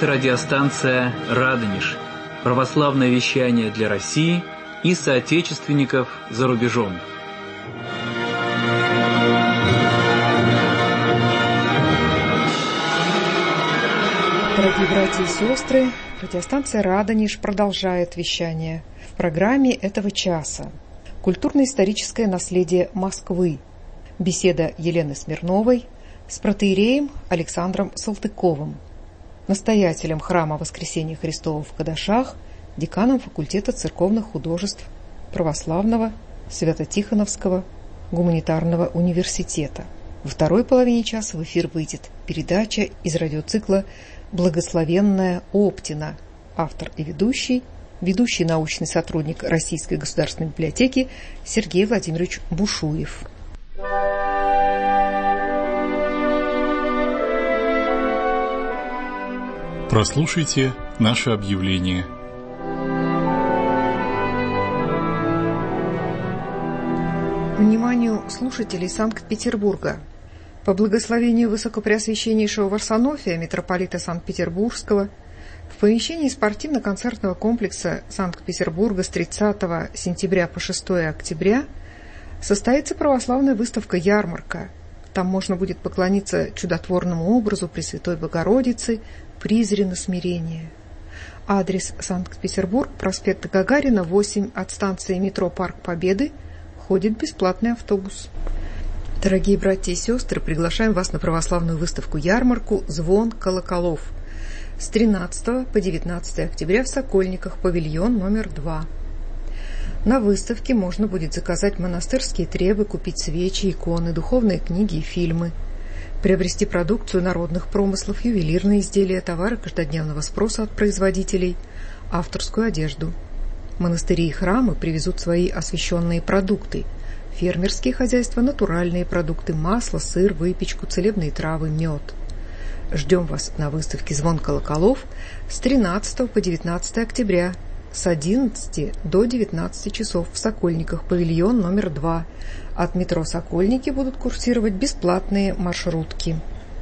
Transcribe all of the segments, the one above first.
Это радиостанция «Радонеж», православное вещание для России и соотечественников за рубежом. Дорогие братья и сестры, радиостанция «Радонеж» продолжает вещание в программе этого часа «Культурно-историческое наследие Москвы». Беседа Елены Смирновой с протоиереем Александром Салтыковым, настоятелем храма Воскресения Христова в Кадашах, деканом факультета церковных художеств Православного Свято-Тихоновского гуманитарного университета. Во второй половине часа в эфир выйдет передача из радиоцикла «Благословенная Оптина». Автор и ведущий научный сотрудник Российской государственной библиотеки Сергей Владимирович Бушуев. Прослушайте наше объявление. Вниманию слушателей Санкт-Петербурга. По благословению Высокопреосвященнейшего Варсонофия, митрополита Санкт-Петербургского, в помещении спортивно-концертного комплекса Санкт-Петербурга с 30 сентября по 6 октября состоится православная выставка-ярмарка. Там можно будет поклониться чудотворному образу Пресвятой Богородицы, призрено смирение. Адрес: Санкт-Петербург, проспект Гагарина, 8, от станции метро Парк Победы. Ходит бесплатный автобус. Дорогие братья и сестры, приглашаем вас на православную выставку-ярмарку «Звон колоколов» с 13 по 19 октября в Сокольниках, павильон номер 2. На выставке можно будет заказать монастырские требы, купить свечи, иконы, духовные книги и фильмы, приобрести продукцию народных промыслов, ювелирные изделия, товары каждодневного спроса от производителей, авторскую одежду. Монастыри и храмы привезут свои освященные продукты: фермерские хозяйства, натуральные продукты, масло, сыр, выпечку, целебные травы, мед. Ждем вас на выставке «Звон колоколов» с 13 по 19 октября с 11 до 19 часов в Сокольниках, павильон номер 2. От метро «Сокольники» будут курсировать бесплатные маршрутки.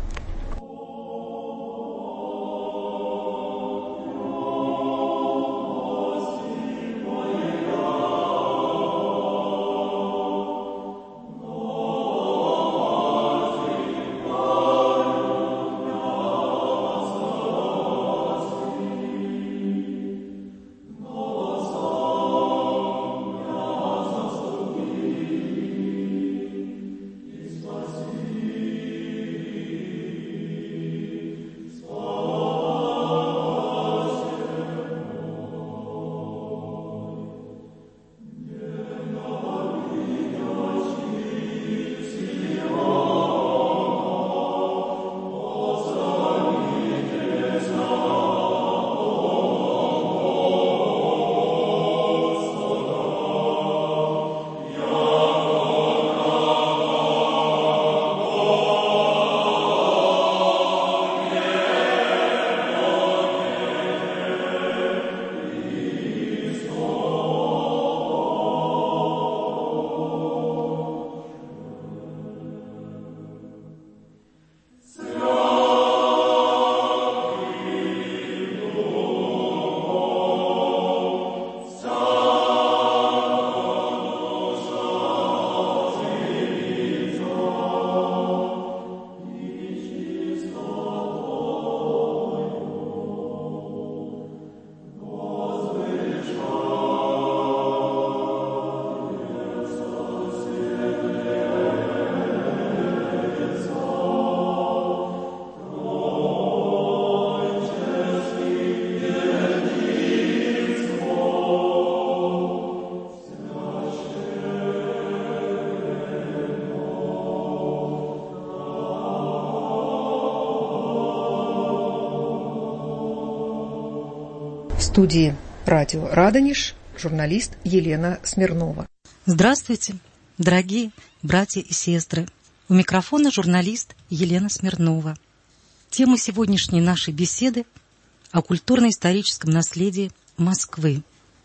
В студии радио «Радонеж» журналист Елена Смирнова. Здравствуйте, дорогие братья и сестры. У микрофона журналист Елена Смирнова. Тема сегодняшней нашей беседы о культурно-историческом наследии Москвы.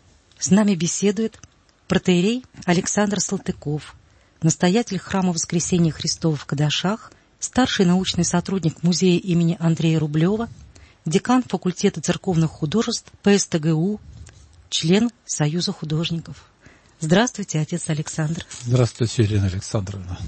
С нами беседует протоиерей Александр Салтыков, настоятель храма Воскресения Христова в Кадашах, старший научный сотрудник музея имени Андрея Рублева, декан факультета церковных художеств ПСТГУ, член Союза художников. Здравствуйте, отец Александр. Здравствуйте, Елена Александровна.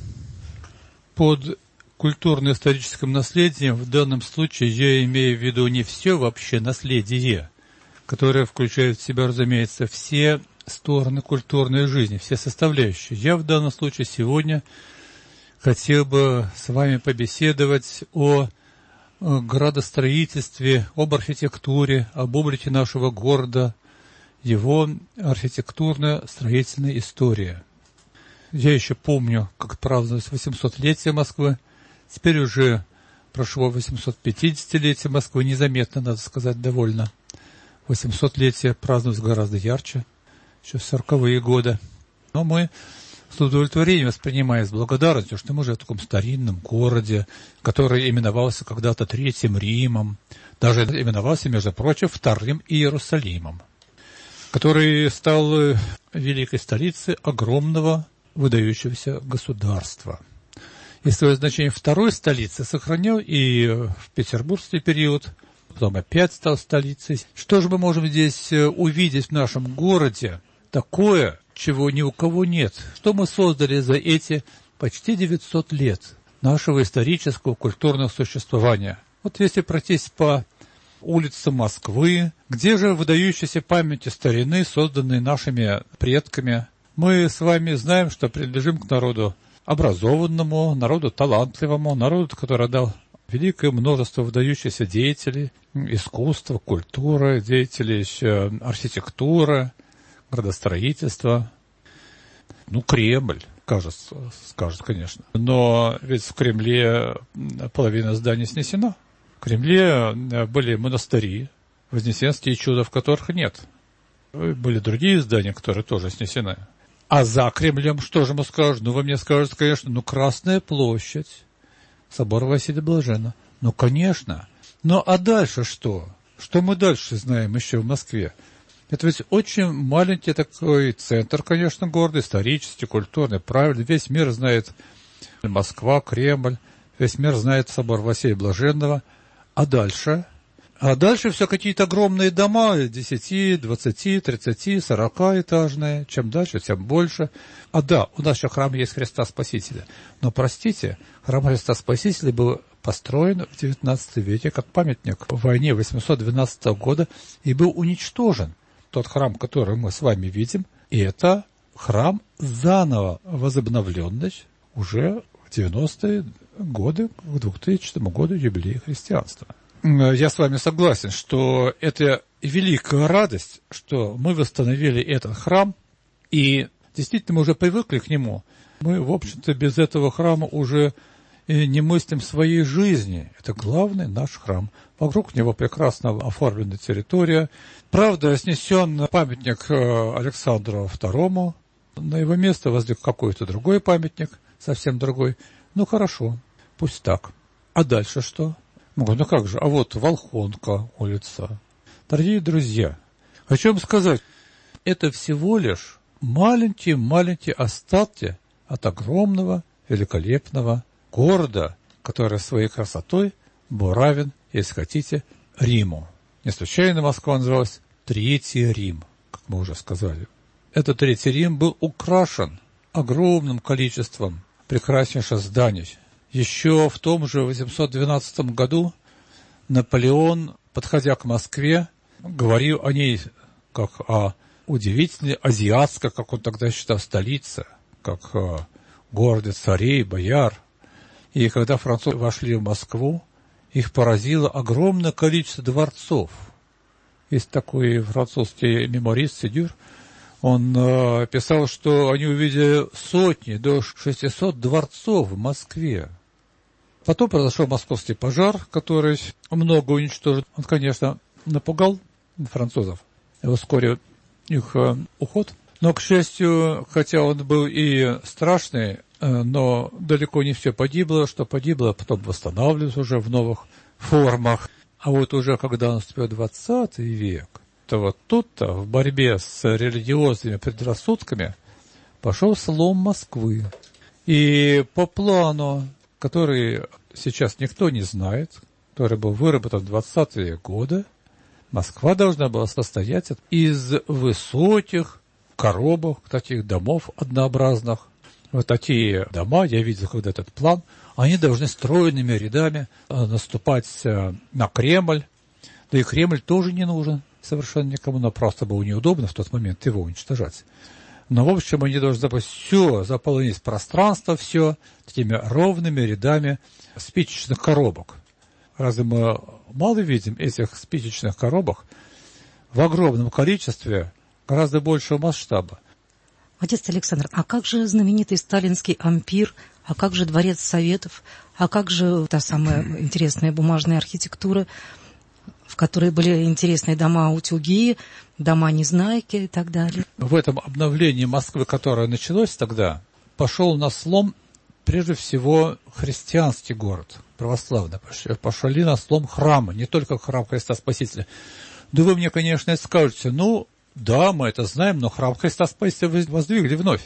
Под культурно-историческим наследием в данном случае я имею в виду не все вообще наследие, которое включает в себя, разумеется, все стороны культурной жизни, все составляющие. Я в данном случае сегодня хотел бы с вами побеседовать о градостроительстве, об архитектуре, об облике нашего города, его архитектурно-строительной истории. Я еще помню, как праздновалось 800-летие Москвы. Теперь уже прошло 850-летие Москвы. Незаметно, надо сказать, довольно. 800-летие праздновалось гораздо ярче, еще в 40-е годы. Но мы с удовлетворением воспринимаем, с благодарностью, что мы живем в таком старинном городе, который именовался когда-то Третьим Римом, даже именовался, между прочим, Вторым Иерусалимом, который стал великой столицей огромного выдающегося государства. И свое значение второй столицы сохранил и в петербургский период, потом опять стал столицей. Что же мы можем здесь увидеть в нашем городе такое, чего ни у кого нет? Что мы создали за эти почти 900 лет нашего исторического культурного существования? Вот если пройтись по улицам Москвы, где же выдающиеся памяти старины, созданные нашими предками? Мы с вами знаем, что принадлежим к народу образованному, народу талантливому, народу, который дал великое множество выдающихся деятелей искусства, культуры, деятелей архитектуры, градостроительства. Кремль, кажется, скажут, конечно. Но ведь в Кремле половина зданий снесена. В Кремле были монастыри, вознесенские чуда, в которых нет. Были другие здания, которые тоже снесены. А за Кремлем что же мы скажем? Вы мне скажете, конечно, Красная площадь, собор Василия Блаженного. Конечно. А дальше что? Что мы дальше знаем еще в Москве? Это ведь очень маленький такой центр, конечно, города, исторический, культурный, правильно. Весь мир знает Москва, Кремль, весь мир знает собор Василия Блаженного. А дальше? А дальше все какие-то огромные дома, 10, 20, 30, 40 этажные. Чем дальше, тем больше. У нас еще храм есть Христа Спасителя. Но, простите, храм Христа Спасителя был построен в XIX веке как памятник в войне 812 года и был уничтожен. Тот храм, который мы с вами видим, и это храм заново возобновленный уже в 90-е годы, к 2000 году юбилея христианства. Я с вами согласен, что это великая радость, что мы восстановили этот храм, и действительно мы уже привыкли к нему. Мы, в общем-то, без этого храма уже не мыслим своей жизни. Это главный наш храм. Вокруг него прекрасно оформлена территория. Правда, снесен памятник Александру II. На его место возник какой-то другой памятник, совсем другой. Хорошо, пусть так. А дальше что? Как же? А вот Волхонка улица. Дорогие друзья, хочу вам сказать, это всего лишь маленькие остатки от огромного, великолепного города, который своей красотой был равен, если хотите, Риму. Не случайно Москва называлась Третий Рим, как мы уже сказали. Этот Третий Рим был украшен огромным количеством прекраснейших зданий. Еще в том же 812 году Наполеон, подходя к Москве, говорил о ней как о удивительной азиатской, как он тогда считал, столице, как о городе царей, бояр. И когда французы вошли в Москву, их поразило огромное количество дворцов. Есть такой французский мемуарист Сидюр, он писал, что они увидели сотни, до 600 дворцов в Москве. Потом произошел московский пожар, который много уничтожил. Он, конечно, напугал французов. И ускорил их уход. Но, к счастью, хотя он был и страшный, но далеко не все погибло. Что погибло, потом восстанавливалось уже в новых формах. А вот уже когда наступил 20 век, то вот тут-то в борьбе с религиозными предрассудками пошел слом Москвы. И по плану, который сейчас никто не знает, который был выработан в 20-е годы, Москва должна была состоять из высоких коробок, таких домов однообразных. Вот такие дома, я видел когда этот план, они должны стройными рядами наступать на Кремль. Да и Кремль тоже не нужен совершенно никому, но просто было неудобно в тот момент его уничтожать. Но, в общем, они должны все заполнить пространство, все такими ровными рядами спичечных коробок. Разве мы мало видим этих спичечных коробок в огромном количестве, гораздо большего масштаба? Отец Александр, а как же знаменитый сталинский ампир, а как же Дворец Советов, а как же та самая интересная бумажная архитектура, в которой были интересные дома-утюги, дома-незнайки и так далее? В этом обновлении Москвы, которое началось тогда, пошел на слом прежде всего христианский город, православный. Пошли на слом храмы, не только храм Христа Спасителя. Да вы мне, конечно, скажете, да, мы это знаем, но храм Христа Спасителя воздвигли вновь.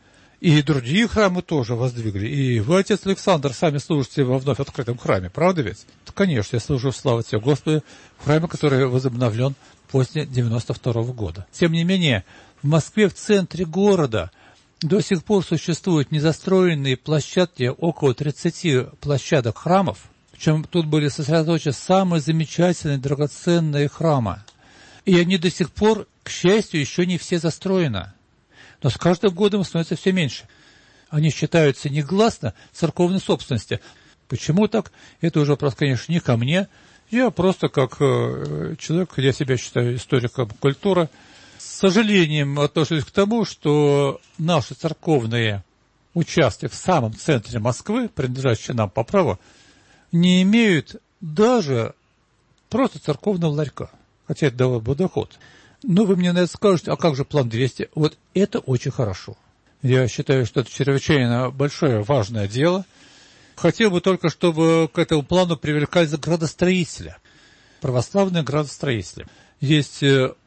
И другие храмы тоже воздвигли. И вы, отец Александр, сами служите во вновь открытом храме, правда ведь? Конечно, я служу, слава тебе, Господи, в храме, который возобновлен после 92 года. Тем не менее, в Москве, в центре города, до сих пор существуют незастроенные площадки, около 30 площадок храмов, причем тут были сосредоточены самые замечательные, драгоценные храмы. И они до сих пор, к счастью, еще не все застроены. Но с каждым годом становится все меньше. Они считаются негласно церковной собственностью. Почему так? Это уже вопрос, конечно, не ко мне. Я просто как человек, я себя считаю историком культуры, с сожалением отношусь к тому, что наши церковные участки в самом центре Москвы, принадлежащие нам по праву, не имеют даже просто церковного ларька. Хотя это давал бы доход. Но вы мне, наверное, скажете, а как же план 200? Вот это очень хорошо. Я считаю, что это чрезвычайно большое, важное дело. Хотел бы только, чтобы к этому плану привлекались градостроители, православные градостроители. Есть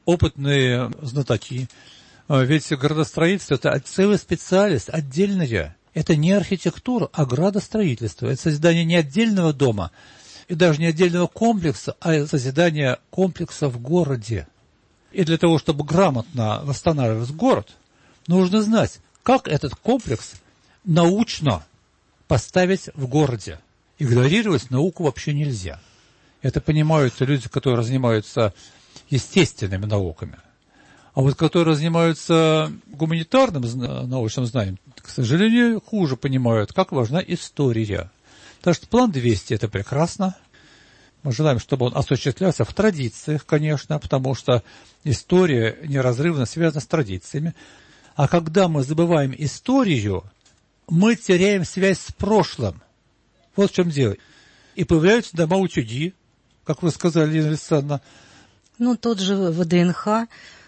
опытные знатоки. Ведь градостроительство – это целая специальность, отдельная. Это не архитектура, а градостроительство. Это созидание не отдельного дома, и даже не отдельного комплекса, а созидание комплекса в городе. И для того, чтобы грамотно восстанавливать город, нужно знать, как этот комплекс научно поставить в городе. Игнорировать науку вообще нельзя. Это понимают люди, которые занимаются естественными науками. А вот которые занимаются гуманитарным научным знанием, к сожалению, хуже понимают, как важна история. Так что план 200 – это прекрасно. Мы желаем, чтобы он осуществлялся в традициях, конечно, потому что история неразрывно связана с традициями. А когда мы забываем историю, мы теряем связь с прошлым. Вот в чем дело. И появляются дома-утюги, как вы сказали, Лена Александровна. Тот же ВДНХ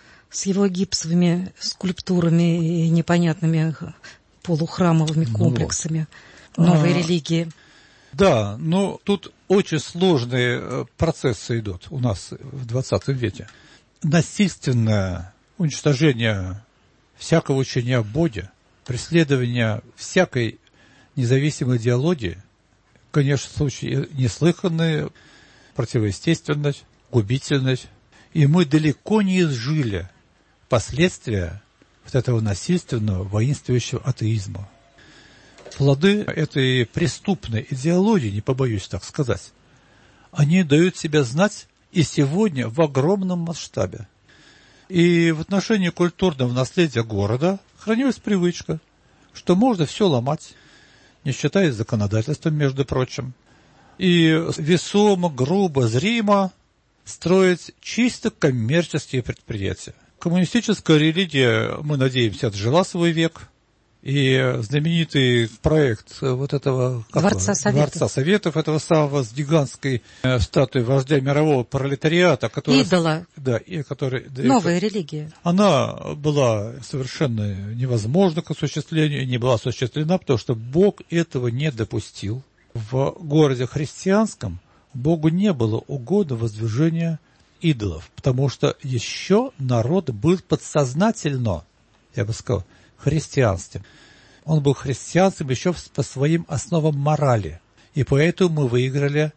с его гипсовыми скульптурами и непонятными полухрамовыми комплексами новой религии. Да, но тут очень сложные процессы идут у нас в 20 веке. Насильственное уничтожение всякого учения о Боге, преследование всякой независимой идеологии, конечно, случаи неслыханные, противоестественные, губительные. И мы далеко не изжили последствия вот этого насильственного, воинствующего атеизма. Плоды этой преступной идеологии, не побоюсь так сказать, они дают себя знать и сегодня в огромном масштабе. И в отношении культурного наследия города хранилась привычка, что можно все ломать, не считаясь законодательством, между прочим, и весомо, грубо, зримо строить чисто коммерческие предприятия. Коммунистическая религия, мы надеемся, отжила свой век. И знаменитый проект вот этого Дворца Советов, этого самого с гигантской статуей вождя мирового пролетариата, который, идола, новая религия. Она была совершенно невозможна к осуществлению, не была осуществлена, потому что Бог этого не допустил. В городе христианском Богу не было угодно воздвижения идолов, потому что еще народ был подсознательно, я бы сказал, христианством. Он был христианством еще по своим основам морали. И поэтому мы выиграли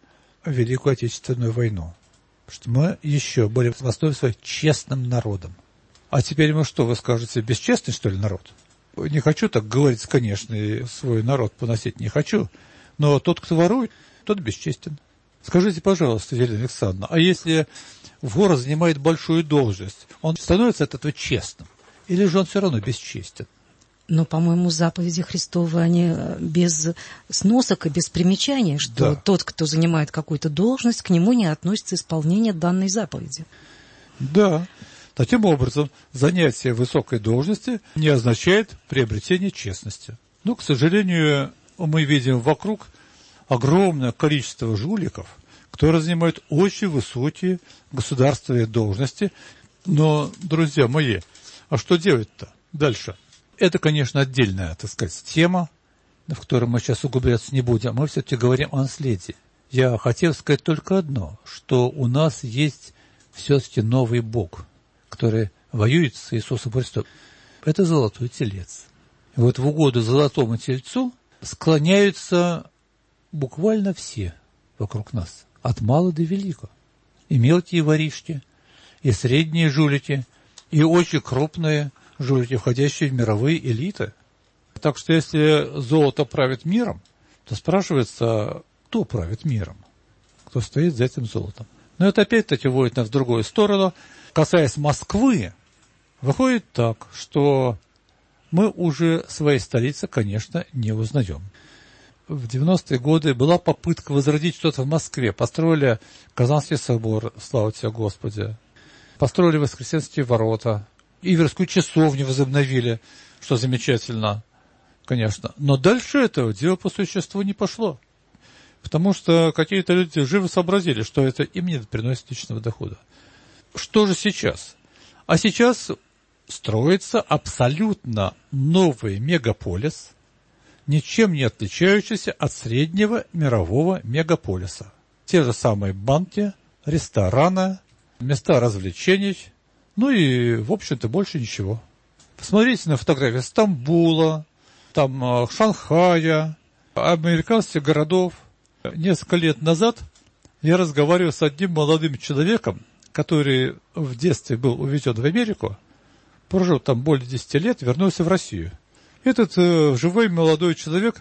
Великую Отечественную войну. Потому что мы еще были в основе своей честным народом. А теперь мы что, вы скажете, бесчестный, что ли, народ? Не хочу так говорить, конечно, и свой народ поносить не хочу, но тот, кто ворует, тот бесчестен. Скажите, пожалуйста, Елена Александровна, а если вор занимает большую должность, он становится от этого честным? Или же он все равно бесчестен? Но, по-моему, заповеди Христовы, они без сносок и без примечаний, что тот, кто занимает какую-то должность, к нему не относится исполнение данной заповеди. Да. Таким образом, занятие высокой должности не означает приобретение честности. Но, к сожалению, мы видим вокруг огромное количество жуликов, которые занимают очень высокие государственные должности. Но, друзья мои, а что делать-то дальше? Это, конечно, отдельная, так сказать, тема, в которой мы сейчас углубляться не будем. Мы все-таки говорим о наследии. Я хотел сказать только одно, что у нас есть все-таки новый Бог, который воюет с Иисусом Христом. Это золотой телец. И вот в угоду золотому тельцу склоняются буквально все вокруг нас, от мала до велика. И мелкие воришки, и средние жулики, и очень крупные жулики, входящие в мировые элиты. Так что если золото правит миром, то спрашивается, кто правит миром, кто стоит за этим золотом. Но это опять-таки вводит нас в другую сторону. Касаясь Москвы, выходит так, что мы уже своей столицы, конечно, не узнаем. В 90-е годы была попытка возродить что-то в Москве. Построили Казанский собор, слава тебе, Господи. Построили Воскресенские ворота. Иверскую часовню возобновили, что замечательно, конечно. Но дальше этого дело по существу не пошло. Потому что какие-то люди живо сообразили, что это им не приносит личного дохода. Что же сейчас? А сейчас строится абсолютно новый мегаполис, ничем не отличающийся от среднего мирового мегаполиса. Те же самые банки, рестораны, места развлечений, ну и, в общем-то, больше ничего. Посмотрите на фотографии Стамбула, там Шанхая, американских городов. Несколько лет назад я разговаривал с одним молодым человеком, который в детстве был увезен в Америку, прожил там более 10 лет, вернулся в Россию. Этот живой молодой человек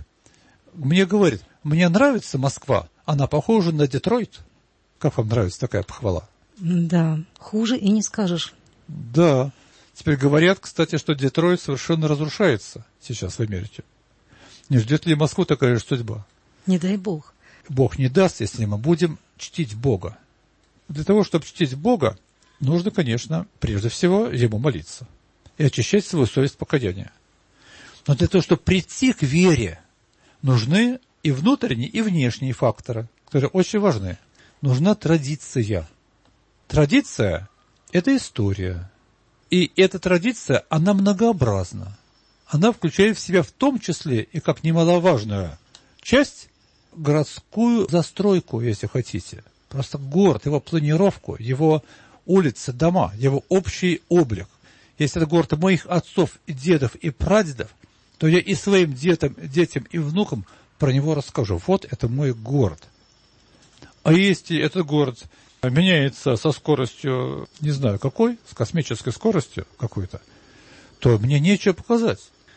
мне говорит, мне нравится Москва, она похожа на Детройт. Как вам нравится такая похвала? Да, хуже и не скажешь. Да. Теперь говорят, кстати, что Детройт совершенно разрушается сейчас в Америке. Не ждет ли Москву такая же судьба? Не дай Бог. Бог не даст, если мы будем чтить Бога. Для того, чтобы чтить Бога, нужно, конечно, прежде всего Ему молиться и очищать свою совесть покаяния. Но для того, чтобы прийти к вере, нужны и внутренние, и внешние факторы, которые очень важны. Нужна традиция. Традиция – это история. И эта традиция, она многообразна. Она включает в себя в том числе и как немаловажную часть городскую застройку, если хотите. Просто город, его планировку, его улицы, дома, его общий облик. Если это город моих отцов, и дедов, и прадедов, то я и своим детям и внукам про него расскажу. Вот это мой город. А если этот город меняется со скоростью, не знаю какой, с космической скоростью какой-то, то мне нечего показать.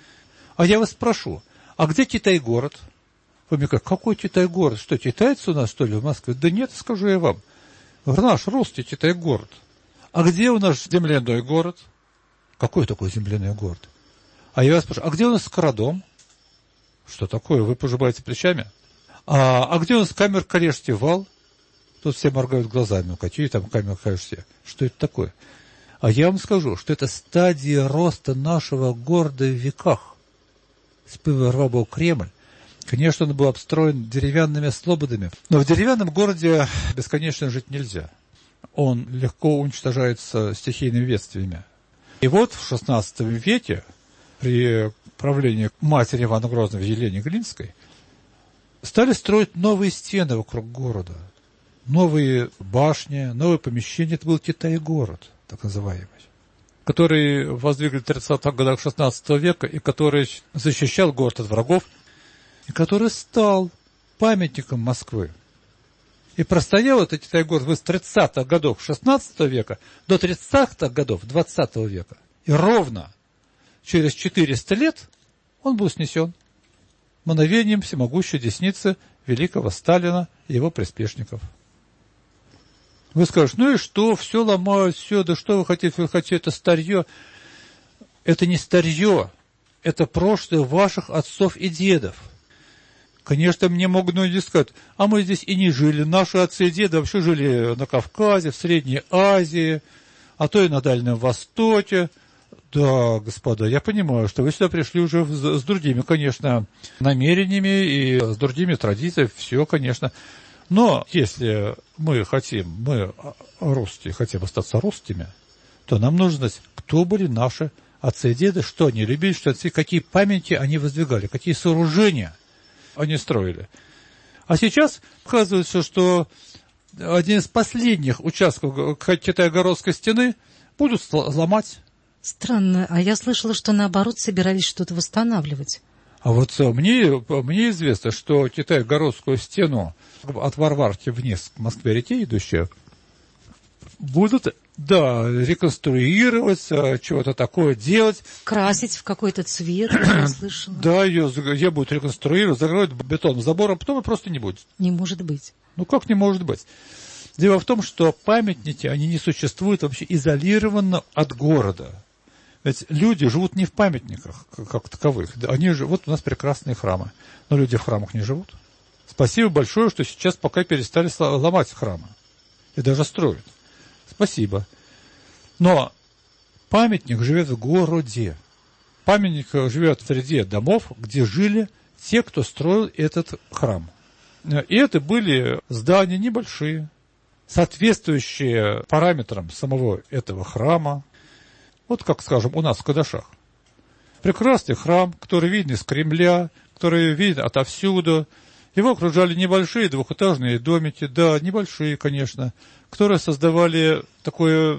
А я вас спрошу, а где Китай-город? Вы мне говорите, какой Китай-город? Что, китайцы у нас, что ли, в Москве? Да нет, скажу я вам. Наш русский Китай-город. А где у нас земляной город? Какой такой земляной город? А я вас спрашиваю, а где у нас Скородом? Что такое? Вы пожимаете плечами? А где у нас Камер-Калежский вал? Тут все моргают глазами. Какие там Камер-Калежские? Что это такое? А я вам скажу, что это стадия роста нашего города в веках. Сперва был Кремль. Конечно, он был обстроен деревянными слободами. Но в деревянном городе бесконечно жить нельзя. Он легко уничтожается стихийными бедствиями. И вот в XVI веке, при правлении матери Ивана Грозного Елены Глинской, стали строить новые стены вокруг города. Новые башни, новые помещения. Это был Китай-город, так называемый, который воздвигли в 30-х годах XVI века и который защищал город от врагов, и который стал памятником Москвы. И простоял этот Китай-город с 30-х годов 16 века до 30-х годов 20 века. И ровно через 400 лет он был снесен мановением всемогущей десницы великого Сталина и его приспешников. Вы скажете, ну и что, все ломают, все, да что вы хотите, это старье. Это не старье, это прошлое ваших отцов и дедов. Конечно, мне могут многие сказать, а мы здесь и не жили, наши отцы и деды вообще жили на Кавказе, в Средней Азии, а то и на Дальнем Востоке. Да, господа, я понимаю, что вы сюда пришли уже с другими, конечно, намерениями и с другими традициями, все, конечно. Но если мы русские, хотим остаться русскими, то нам нужно знать, кто были наши отцы и деды, что они любили, какие памяти они воздвигали, какие сооружения они строили. А сейчас оказывается, что один из последних участков Китай-городской стены будут ломать. Странно, а я слышала, что наоборот собирались что-то восстанавливать. А вот мне известно, что Китай-городскую стену от Варварки вниз к Москве-реке идущую будут, реконструировать, чего-то такое делать. Красить в какой-то цвет, я слышала. Да, ее будут реконструировать, закроют бетонным забором, а потом и просто не будет. Не может быть. Ну, как не может быть? Дело в том, что памятники, они не существуют вообще изолированно от города. Ведь люди живут не в памятниках, как таковых. Они живут, у нас прекрасные храмы. Но люди в храмах не живут. Спасибо большое, что сейчас пока перестали ломать храмы. И даже строят. Спасибо. Но памятник живет в городе. Памятник живет среди домов, где жили те, кто строил этот храм. И это были здания небольшие, соответствующие параметрам самого этого храма. Вот как, скажем, у нас в Кадашах. Прекрасный храм, который виден из Кремля, который виден отовсюду. Его окружали небольшие двухэтажные домики, да, небольшие, конечно, которые создавали такой,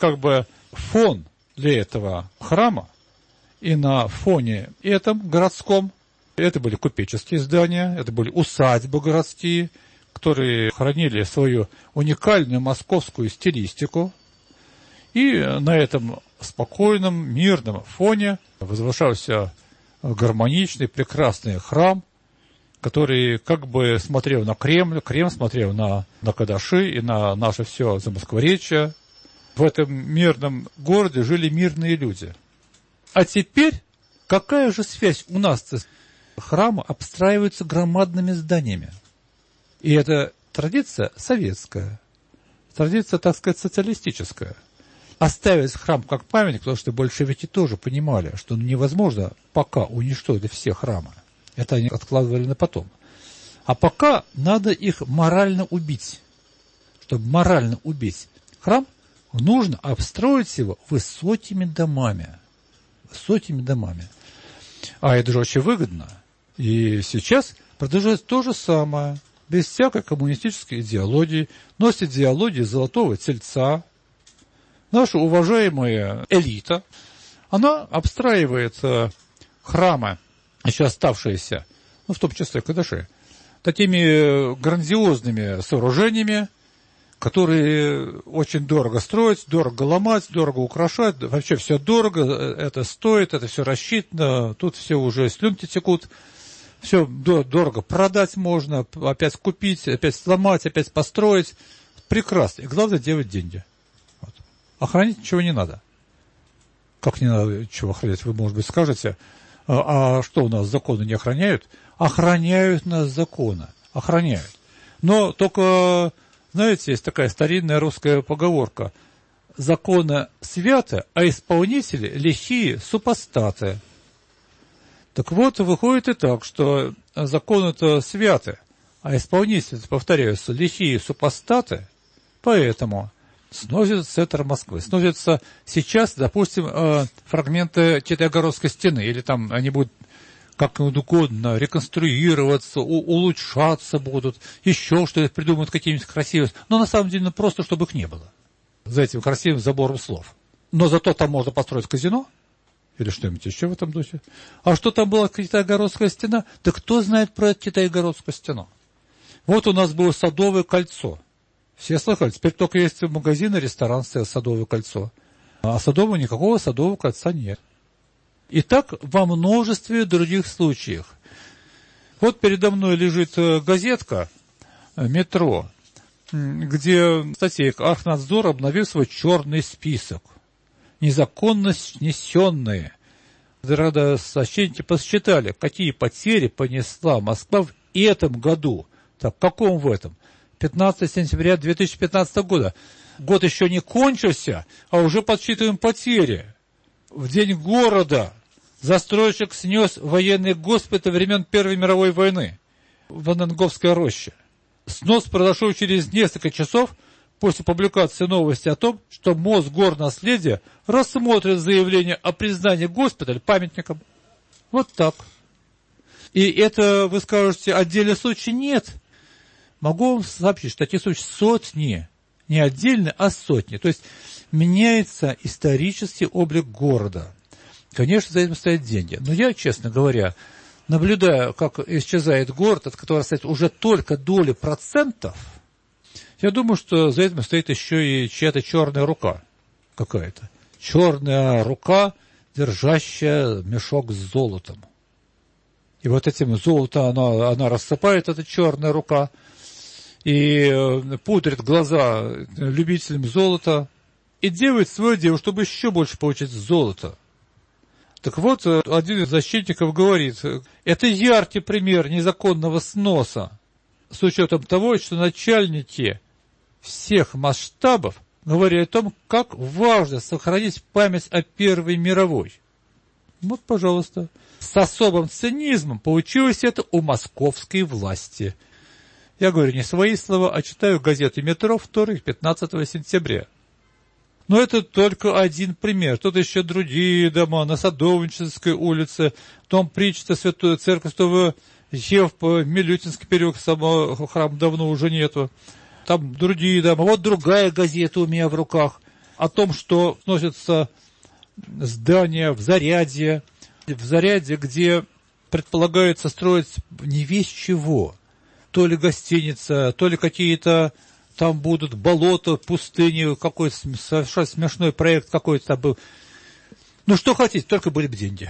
фон для этого храма. И на фоне этом городском, это были купеческие здания, это были усадьбы городские, которые хранили свою уникальную московскую стилистику. И на этом спокойном, мирном фоне возвышался гармоничный, прекрасный храм, который смотрел на Кремль, Кремль смотрел на Кадаши и на наше все Замоскворечье. В этом мирном городе жили мирные люди. А теперь какая же связь у нас? Храмы обстраиваются громадными зданиями. И это традиция советская, традиция, так сказать, социалистическая. Оставить храм как памятник, потому что большевики тоже понимали, что невозможно пока уничтожить все храмы. Это они откладывали на потом. А пока надо их морально убить. Чтобы морально убить храм, нужно обстроить его высокими домами. Высокими домами. А это же очень выгодно. И сейчас продолжается то же самое. Без всякой коммунистической идеологии. Носит идеологию золотого тельца. Наша уважаемая элита, она обстраивает храмы, еще оставшиеся, в том числе Кадаши, такими грандиозными сооружениями, которые очень дорого строить, дорого ломать, дорого украшать, вообще все дорого, это стоит, это все рассчитано, тут все уже слюнки текут, все дорого продать можно, опять купить, опять сломать, опять построить. Прекрасно. И главное делать деньги. Охранять ничего не надо. Как не надо чего охранять? Вы, может быть, скажете, а что у нас законы не охраняют? Охраняют нас законы. Охраняют. Но только, знаете, есть такая старинная русская поговорка. Законы святы, а исполнители лихие супостаты. Так вот, выходит и так, что законы-то святы, а исполнители, повторяются, лихие супостаты, поэтому сносится центр Москвы. Сносятся сейчас, допустим, фрагменты Китай-городской стены, или там они будут как угодно реконструироваться, улучшаться будут, еще что-то придумают, какие-нибудь красивые. Но на самом деле просто, чтобы их не было. За этим красивым забором слов. Но зато там можно построить казино, или что-нибудь еще в этом духе. А что там была Китай-городская стена? Да кто знает про Китай-городскую стену? Вот у нас было Садовое кольцо. Все слыхали, теперь только есть магазин и ресторан Садовое кольцо. А никакого Садового кольца нет. И так во множестве других случаев. Вот передо мной лежит газетка «Метро», где статья «Архнадзор обновил свой черный список. Незаконно снесенные». Радиосообщенники посчитали, какие потери понесла Москва в этом году. Так, в каком в этом? 15 сентября 2015 года. Год еще не кончился, а уже подсчитываем потери. В день города застройщик снес военный госпиталь времен Первой мировой войны в Ананговской роще. Снос произошел через несколько часов после публикации новости о том, что Мосгорнаследие рассмотрит заявление о признании госпиталя памятником. Вот так. И это, вы скажете, отдельный случай? Нет. Могу вам сообщить, что таких случаев сотни. Не отдельно, а сотни. То есть меняется исторический облик города. Конечно, за этим стоят деньги. Но я, честно говоря, наблюдаю, как исчезает город, от которого стоит уже только доли процентов, я думаю, что за этим стоит еще и чья-то черная рука какая-то. Черная рука, держащая мешок с золотом. И вот этим золотом она рассыпает, эта черная рука, и пудрит глаза любителям золота, и делает свое дело, чтобы еще больше получить золото. Так вот, один из защитников говорит, это яркий пример незаконного сноса, с учетом того, что начальники всех масштабов говорили о том, как важно сохранить память о Первой мировой. Вот, пожалуйста. С особым цинизмом получилось это у московской власти. Я говорю не свои слова, а читаю газету «Метро», вторник, 15 сентября. Но это только один пример. Тут еще другие дома на Садовнической улице, дом Причта, Святой Церковь Святого Евпа, Милютинский переулок, самого храма давно уже нету. Там другие дома. Вот другая газета у меня в руках о том, что сносятся здания в Зарядье, где предполагается строить не весть чего. То ли гостиница, то ли какие-то там будут болота, пустыни, какой-то совершенно смешной проект какой-то там был. Ну, что хотите, только были бы деньги.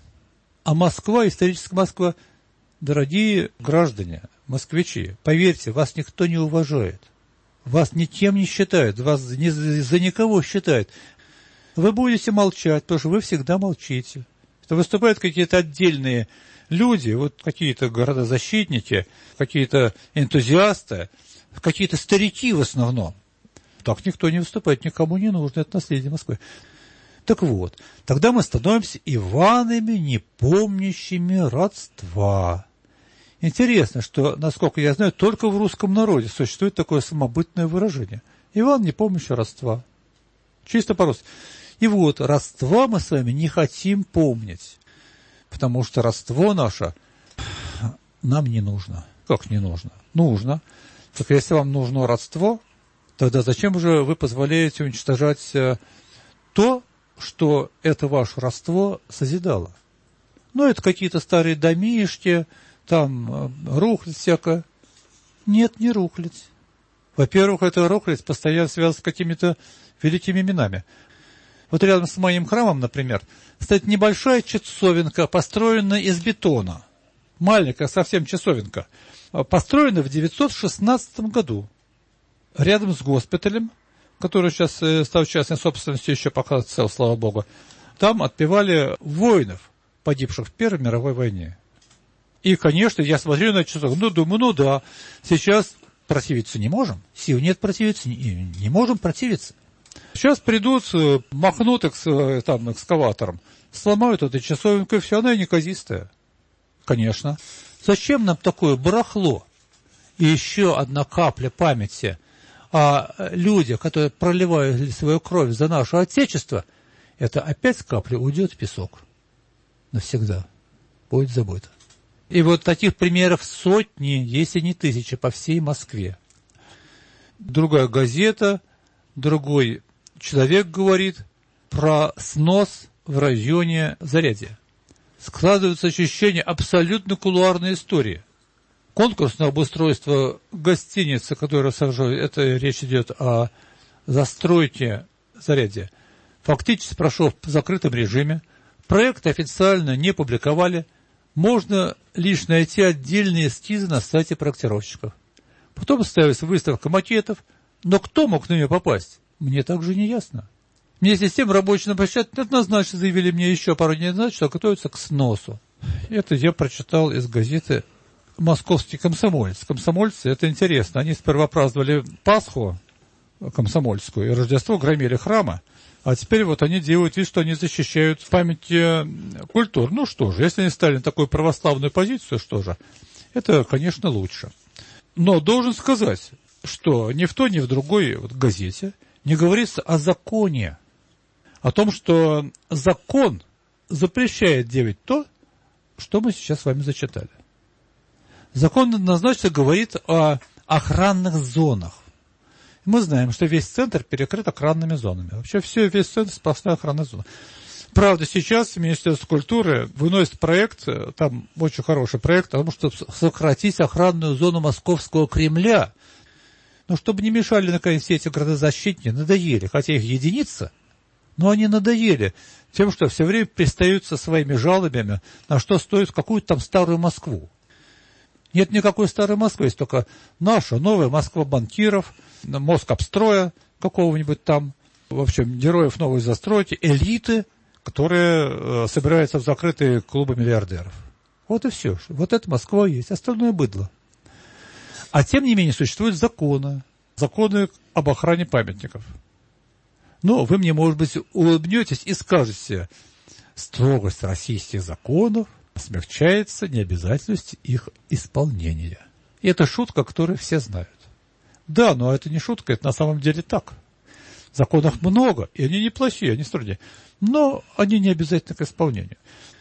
А Москва, историческая Москва, дорогие граждане, москвичи, поверьте, вас никто не уважает. Вас никем не считают, вас за никого считают. Вы будете молчать, потому что вы всегда молчите. Это выступают какие-то отдельные люди, вот какие-то городозащитники, какие-то энтузиасты, какие-то старики в основном. Так никто не выступает, никому не нужно, это наследие Москвы. Так вот, тогда мы становимся Иванами, не помнящими родства. Интересно, что, насколько я знаю, только в русском народе существует такое самобытное выражение. Иван, не помнящий родства. Чисто по-русски. И вот, родства мы с вами не хотим помнить, потому что родство наше нам не нужно. Как не нужно? Нужно. Так если вам нужно родство, тогда зачем же вы позволяете уничтожать то, что это ваше родство созидало? Ну, это какие-то старые домишки, там рухлядь всякая. Нет, не рухлядь. Во-первых, эта рухлядь постоянно связана с какими-то великими именами. Вот рядом с моим храмом, например, стоит небольшая часовенка, построенная из бетона. Маленькая совсем часовенка. Построена в 916 году. Рядом с госпиталем, который сейчас стал частной собственностью, еще пока цел, слава богу. Там отпевали воинов, погибших в Первой мировой войне. И, конечно, я смотрю на часовенку, думаю, да, сейчас противиться не можем. Сил нет противиться, не можем противиться. Сейчас придут, махнут там экскаватором, сломают эту часовенку, и все, она и неказистая. Конечно. Зачем нам такое барахло? И еще одна капля памяти о людях, которые проливали свою кровь за наше Отечество, это опять капля уйдет в песок. Навсегда. Будет забыто. И вот таких примеров сотни, если не тысячи, по всей Москве. Другая газета, другой человек говорит про снос в районе Зарядья. Складывается ощущение абсолютно кулуарной истории. конкурс на обустройство гостиницы, которую сажают, это речь идет о застройке Зарядья, фактически прошел в закрытом режиме. Проект официально не публиковали. Можно лишь найти отдельные эскизы на сайте проектировщиков. Потом ставилась выставка макетов. Но кто мог на нее попасть? Мне также не ясно. Мне система рабочая на площадке однозначно заявили мне еще пару дней назад, что готовится к сносу. Это я прочитал из газеты «Московский комсомолец». Комсомольцы, это интересно. Они сперва праздновали Пасху комсомольскую и Рождество, громили храмы. А теперь вот они делают вид, что они защищают памяти культур. Ну что же, если они стали на такую православную позицию, что же, это, конечно, лучше. Но должен сказать, что ни в той, ни в другой газете не говорится о законе. О том, что закон запрещает делать то, что мы сейчас с вами зачитали. Закон однозначно говорит о охранных зонах. Мы знаем, что весь центр перекрыт охранными зонами. Вообще весь центр сплошная охранная зона. Правда, сейчас Министерство культуры выносит проект, там очень хороший проект, о том, чтобы сократить охранную зону Московского Кремля. Но чтобы не мешали, наконец, все эти градозащитники, надоели, хотя их единица, но они надоели тем, что все время пристают со своими жалобами, на что стоит какую-то там старую Москву. Нет никакой старой Москвы, есть только наша новая Москва банкиров, Москобстроя какого-нибудь там, в общем, героев новой застройки, элиты, которые собираются в закрытые клубы миллиардеров. Вот и все. Вот это Москва есть, остальное быдло. А тем не менее существуют законы об охране памятников. Но вы мне, может быть, улыбнетесь и скажете, строгость российских законов смягчается необязательностью их исполнения. И это шутка, которую все знают. Да, но это не шутка, это на самом деле так. Законов много, и они неплохие, они строгие, но они не обязательны к исполнению.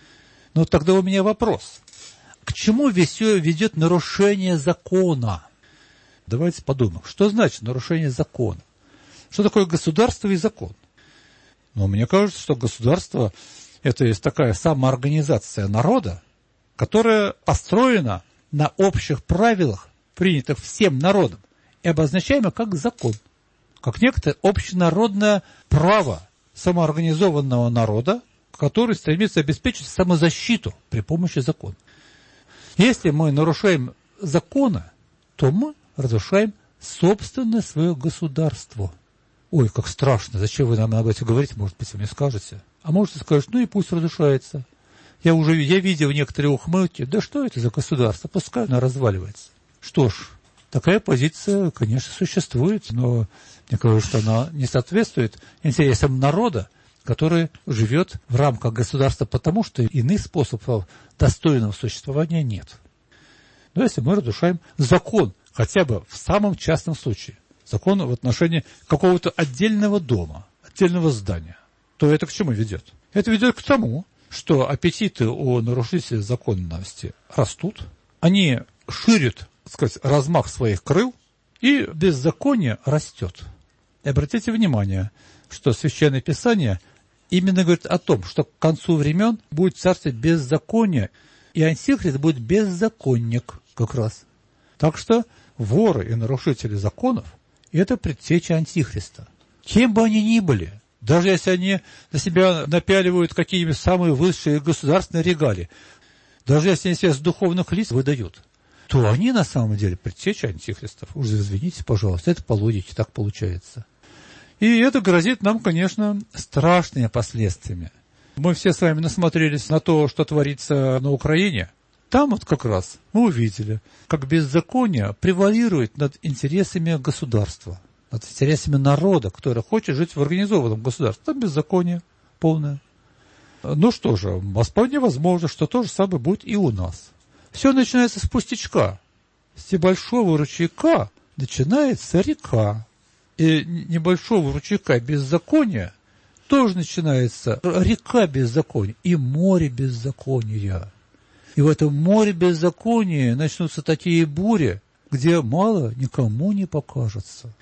Но тогда у меня вопрос. К чему ведет нарушение закона? Давайте подумаем, что значит нарушение закона? Что такое государство и закон? Ну, мне кажется, что государство – это есть такая самоорганизация народа, которая построена на общих правилах, принятых всем народом, и обозначаемо как закон, как некое общенародное право самоорганизованного народа, который стремится обеспечить самозащиту при помощи закона. Если мы нарушаем законы, то мы разрушаем собственное свое государство. Ой, как страшно, зачем вы нам об этом говорите, может быть, вы мне скажете. А можете сказать, ну и пусть разрушается. Я видел некоторые ухмылки, да что это за государство, пускай оно разваливается. Что ж, такая позиция, конечно, существует, но мне кажется, что она не соответствует интересам народа, который живет в рамках государства, потому что иных способов достойного существования нет. Но если мы разрушаем закон, хотя бы в самом частном случае, закон в отношении какого-то отдельного дома, отдельного здания, то это к чему ведет? Это ведет к тому, что аппетиты у нарушителей законности растут, они ширят, так сказать, размах своих крыл, и беззаконие растет. И обратите внимание, что Священное Писание именно говорит о том, что к концу времен будет царствовать беззаконие, и антихрист будет беззаконник как раз. Так что воры и нарушители законов – это предтеча антихриста. Кем бы они ни были, даже если они на себя напяливают какие-нибудь самые высшие государственные регалии, даже если они себя с духовных лиц выдают, то они на самом деле предтеча антихристов. Уж извините, пожалуйста, это по логике так получается. И это грозит нам, конечно, страшными последствиями. Мы все с вами насмотрелись на то, что творится на Украине. Там вот как раз мы увидели, как беззаконие превалирует над интересами государства, над интересами народа, который хочет жить в организованном государстве. Там беззаконие полное. Ну что же, вполне возможно, что то же самое будет и у нас. Все начинается с пустячка. С небольшого ручейка начинается река. И небольшого ручейка беззакония тоже начинается река беззакония и море беззакония. И в этом море беззакония начнутся такие бури, где мало никому не покажется.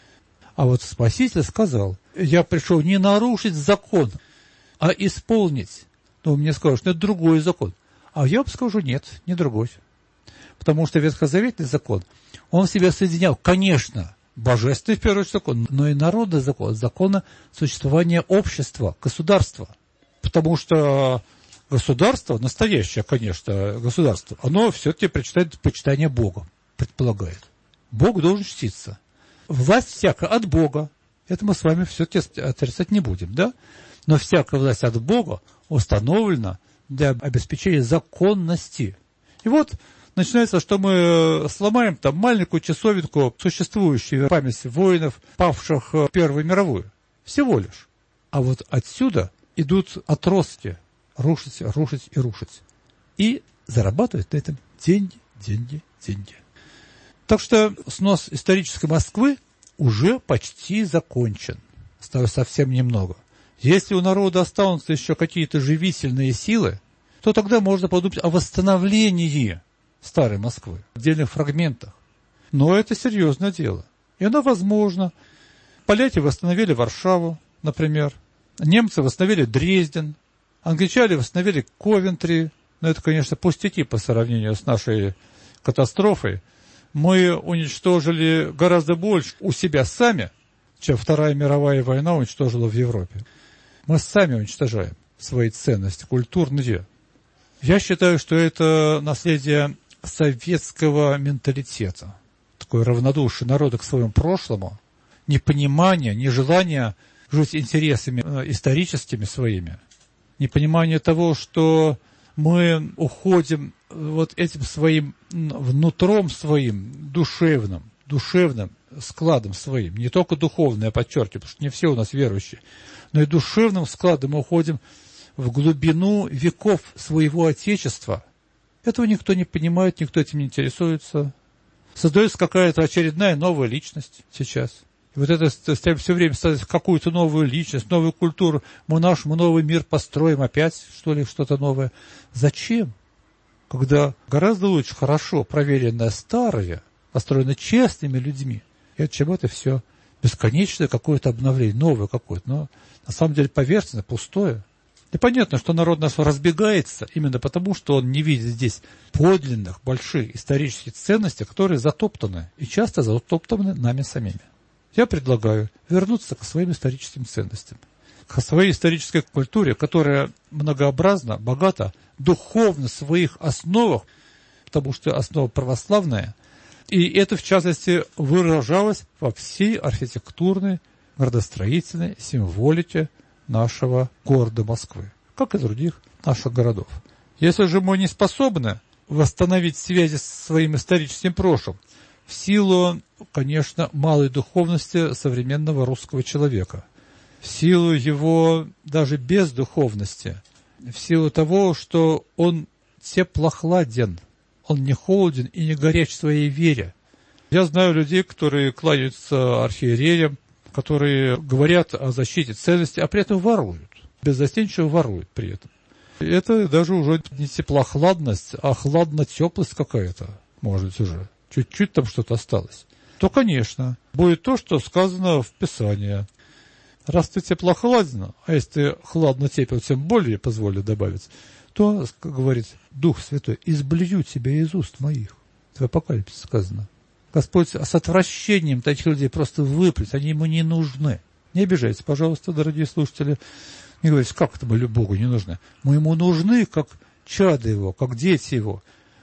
А вот Спаситель сказал, я пришел не нарушить закон, а исполнить. Но мне скажут, это другой закон. А я бы скажу, нет, не другой. Потому что ветхозаветный закон, он в себя соединял, конечно, божественный, в первую очередь, закон, но и народный закон, законы существования общества, государства. Потому что государство, настоящее, конечно, государство, оно все-таки предпочитает почитание Бога, предполагает. Бог должен чтиться. Власть всякая от Бога. Это мы с вами все-таки отрицать не будем, да? Но всякая власть от Бога установлена для обеспечения законности. И вот начинается, что мы сломаем там маленькую часовенку, существующую память воинов, павших в Первую мировую. Всего лишь. А вот отсюда идут отростки. Рушить, рушить и рушить. И зарабатывать на этом деньги, деньги, деньги. Так что снос исторической Москвы уже почти закончен. Осталось совсем немного. Если у народа останутся еще какие-то живительные силы, то тогда можно подумать о восстановлении старой Москвы в отдельных фрагментах. Но это серьезное дело. И оно возможно. Поляки восстановили Варшаву, например. Немцы восстановили Дрезден. Англичане восстановили Ковентри. Но это, конечно, пустяки по сравнению с нашей катастрофой. Мы уничтожили гораздо больше у себя сами, чем Вторая мировая война уничтожила в Европе. Мы сами уничтожаем свои ценности культурные. Я считаю, что это наследие советского менталитета. Такое равнодушие народа к своему прошлому, непонимание, нежелание жить интересами историческими своими, непонимание того, что мы уходим вот этим своим внутром своим, душевным складом своим, не только духовным, я подчеркиваю, потому что не все у нас верующие, но и душевным складом мы уходим в глубину веков своего Отечества. Этого никто не понимает, никто этим не интересуется. Создается какая-то очередная новая личность сейчас. И вот это все время создать какую-то новую личность, новую культуру. Мы новый мир построим опять, что ли, что-то новое. Зачем? Когда гораздо лучше, хорошо проверенное старое, построено честными людьми. И от чего это все бесконечное какое-то обновление, новое какое-то. Но на самом деле поверхностное, пустое. И понятно, что народ нас разбегается именно потому, что он не видит здесь подлинных, больших исторических ценностей, которые затоптаны, и часто затоптаны нами самими. Я предлагаю вернуться к своим историческим ценностям, к своей исторической культуре, которая многообразна, богата, духовна в своих основах, потому что основа православная, и это, в частности, выражалось во всей архитектурной, градостроительной символике нашего города Москвы, как и других наших городов. Если же мы не способны восстановить связи с своим историческим прошлым, в силу, конечно, малой духовности современного русского человека, в силу его даже бездуховности, в силу того, что он теплохладен, он не холоден и не горяч в своей вере. Я знаю людей, которые кланяются архиереям, которые говорят о защите ценностей, а при этом воруют, беззастенчиво воруют при этом. Это даже уже не теплохладность, а хладно-теплость какая-то, может быть, уже. Чуть-чуть там что-то осталось. То, конечно, будет то, что сказано в Писании. Раз ты теплохладен, а если ты хладно-тепел, тем более позволю добавить, то, как говорит Дух Святой, изблюю тебя из уст моих. Это в Апокалипсисе сказано. Господь с отвращением таких людей просто выплюнет, они ему не нужны. Не обижайтесь, пожалуйста, дорогие слушатели. Не говорите, как это мы Богу не нужны. Мы ему нужны, как чады его, как дети его.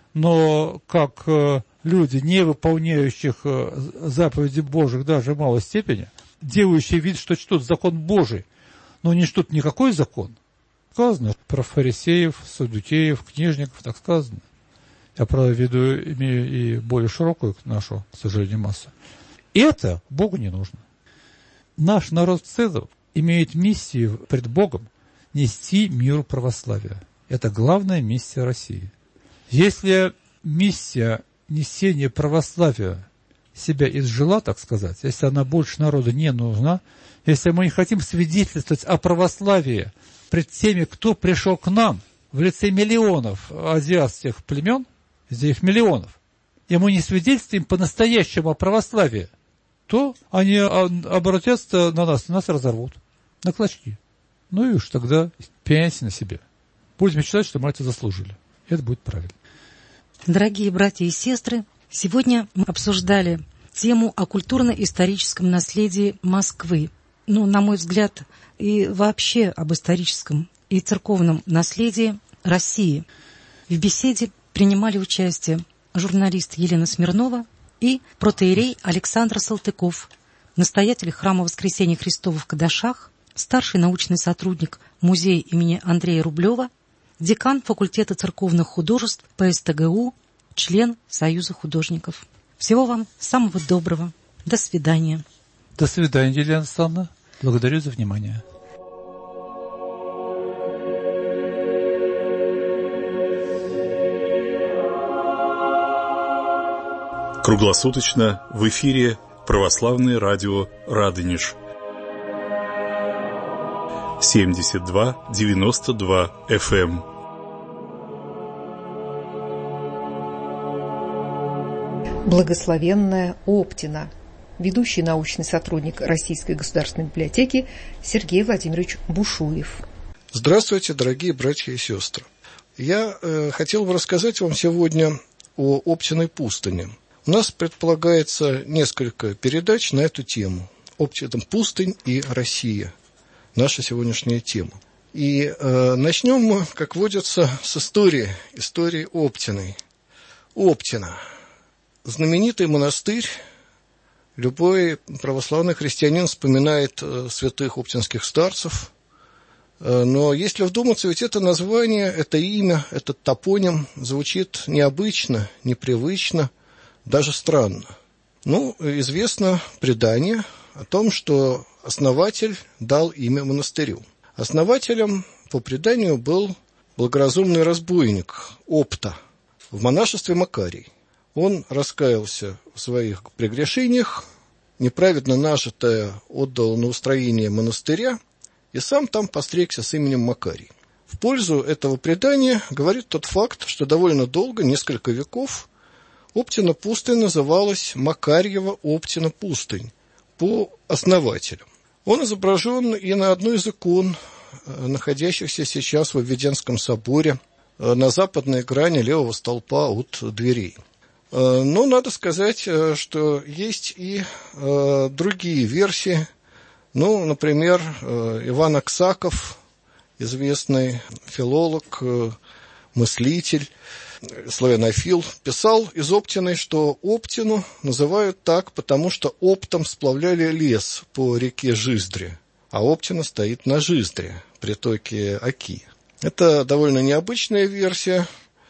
Но как люди, не выполняющих заповеди Божьих даже в малой степени, делающие вид, что чтут закон Божий, но не чтут никакой закон. Сказано про фарисеев, саддукеев, книжников, так сказано. Я, правда, имею и более широкую нашу, к сожалению, массу. Это Богу не нужно. Наш народ в целом имеет миссию пред Богом нести миру православия. Это главная миссия России. Если миссия несения православия себя изжила, так сказать, если она больше народу не нужна, если мы не хотим свидетельствовать о православии пред теми, кто пришел к нам в лице миллионов азиатских племен, из их миллионов, и мы не свидетельствуем по-настоящему о православии, то они обратятся на нас разорвут на клочки. Ну и уж тогда пеняйте на себе. Будем считать, что мы это заслужили. Это будет правильно. Дорогие братья и сестры, сегодня мы обсуждали тему о культурно-историческом наследии Москвы. На мой взгляд, и вообще об историческом и церковном наследии России. В беседе принимали участие журналист Елена Смирнова и протоиерей Александр Салтыков, настоятель храма Воскресения Христова в Кадашах, старший научный сотрудник музея имени Андрея Рублева, декан факультета церковных художеств ПСТГУ, член Союза художников. Всего вам самого доброго. До свидания. До свидания, Елена Александровна. Благодарю за внимание. Круглосуточно в эфире Православное радио «Радонеж». 72-92 FM. Благословенная Оптина. Ведущий научный сотрудник Российской государственной библиотеки Сергей Владимирович Бушуев. Здравствуйте, дорогие братья и сестры. Я хотел бы рассказать вам сегодня о Оптиной пустыне. У нас предполагается несколько передач на эту тему. Оптина, пустынь и Россия. Наша сегодняшняя тема. И начнем мы, как водится, с истории Оптиной. Оптина. Знаменитый монастырь. Любой православный христианин вспоминает святых оптинских старцев. Но если вдуматься, ведь это название, это имя, этот топоним звучит необычно, непривычно, даже странно. Известно предание о том, что основатель дал имя монастырю. Основателем, по преданию, был благоразумный разбойник Опта в монашестве Макарий. Он раскаялся в своих прегрешениях, неправедно нажитое отдал на устроение монастыря и сам там постригся с именем Макарий. В пользу этого предания говорит тот факт, что довольно долго, несколько веков, Оптина пустынь называлась Макарьева Оптина пустынь по основателю. Он изображен и на одной из икон, находящихся сейчас в Введенском соборе, на западной грани левого столпа от дверей. Но надо сказать, что есть и другие версии. Например, Иван Аксаков, известный филолог, мыслитель, славянофил, писал из Оптиной, что Оптину называют так, потому что оптом сплавляли лес по реке Жиздре, а Оптина стоит на Жиздре, притоке Оки. Это довольно необычная версия.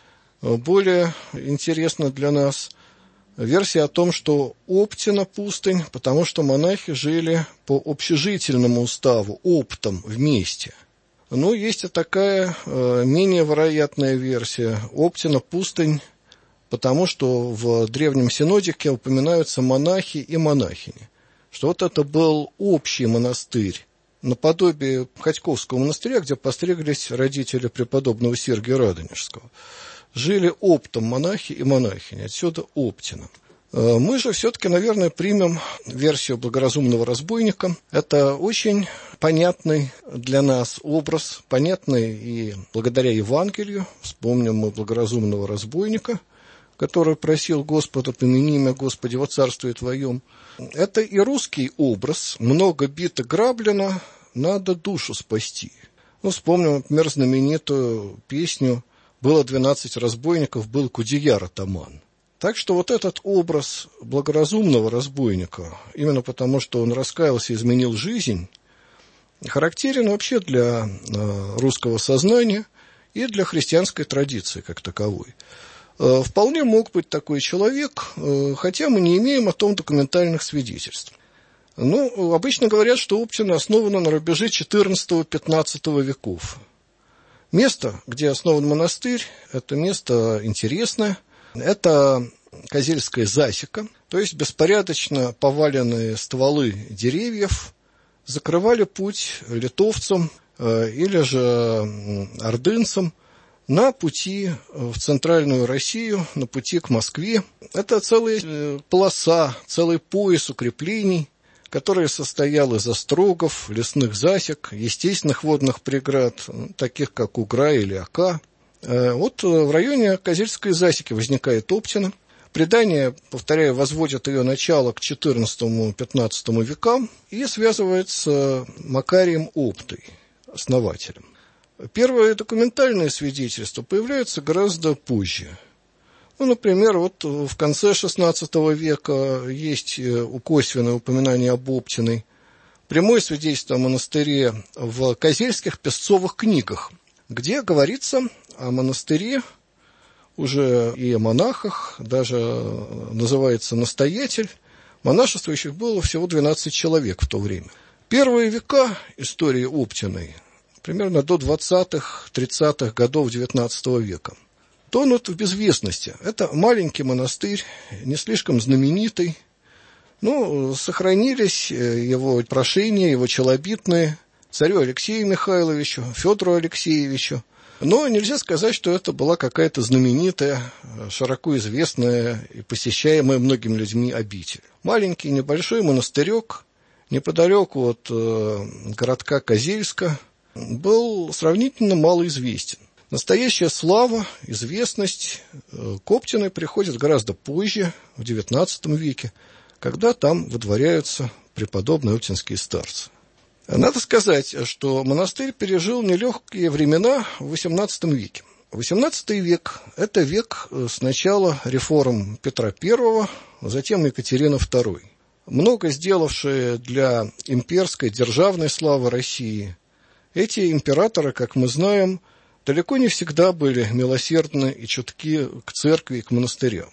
Более интересна для нас версия о том, что Оптина пустынь, потому что монахи жили по общежительному уставу, оптом, вместе. Есть и такая менее вероятная версия. Оптина пустынь, потому что в Древнем Синодике упоминаются монахи и монахини. Что это был общий монастырь, наподобие Ходьковского монастыря, где постриглись родители преподобного Сергия Радонежского. Жили оптом монахи и монахини, отсюда Оптина. Мы же все-таки, наверное, примем версию благоразумного разбойника. Это очень понятный для нас образ, понятный и благодаря Евангелию. Вспомним мы благоразумного разбойника, который просил Господа: помяни меня, Господи, во царстве Твоем. Это и русский образ. Много бито граблено, надо душу спасти. Вспомним, например, знаменитую песню «Было 12 разбойников, был Кудеяр атаман». Так что этот образ благоразумного разбойника, именно потому, что он раскаялся и изменил жизнь, характерен вообще для русского сознания и для христианской традиции как таковой. Вполне мог быть такой человек, хотя мы не имеем о том документальных свидетельств. Обычно говорят, что Оптина основана на рубеже XIV-XV веков. Место, где основан монастырь, это место интересное. Это Козельская засека, то есть беспорядочно поваленные стволы деревьев закрывали путь литовцам или же ордынцам на пути в центральную Россию, на пути к Москве. Это целая полоса, целый пояс укреплений, который состоял из острогов, лесных засек, естественных водных преград, таких как Угра или Ока. Вот в районе Козельской засеки возникает Оптина. Предание, повторяю, возводит ее начало к XIV-XV векам и связывает с Макарием Оптой, основателем. Первые документальные свидетельства появляются гораздо позже. Например, вот в конце XVI века есть косвенное упоминание об Оптиной. Прямое свидетельство о монастыре в Козельских песцовых книгах, где говорится о монастыре, уже и о монахах, даже называется настоятель. Монашествующих было всего 12 человек в то время. Первые века истории Оптиной, примерно до 20-30-х годов XIX века, тонут в безвестности. Это маленький монастырь, не слишком знаменитый. Сохранились его прошения, его челобитные царю Алексею Михайловичу, Федору Алексеевичу. Но нельзя сказать, что это была какая-то знаменитая, широко известная и посещаемая многими людьми обитель. Маленький небольшой монастырек неподалеку от городка Козельска был сравнительно малоизвестен. Настоящая слава, известность к Оптиной приходит гораздо позже, в XIX веке, когда там выдворяются преподобные оптинские старцы. Надо сказать, что монастырь пережил нелегкие времена в XVIII веке. XVIII век – это век сначала реформ Петра I, затем Екатерины II. Много сделавшие для имперской державной славы России, эти императоры, как мы знаем, далеко не всегда были милосердны и чутки к церкви и к монастырям.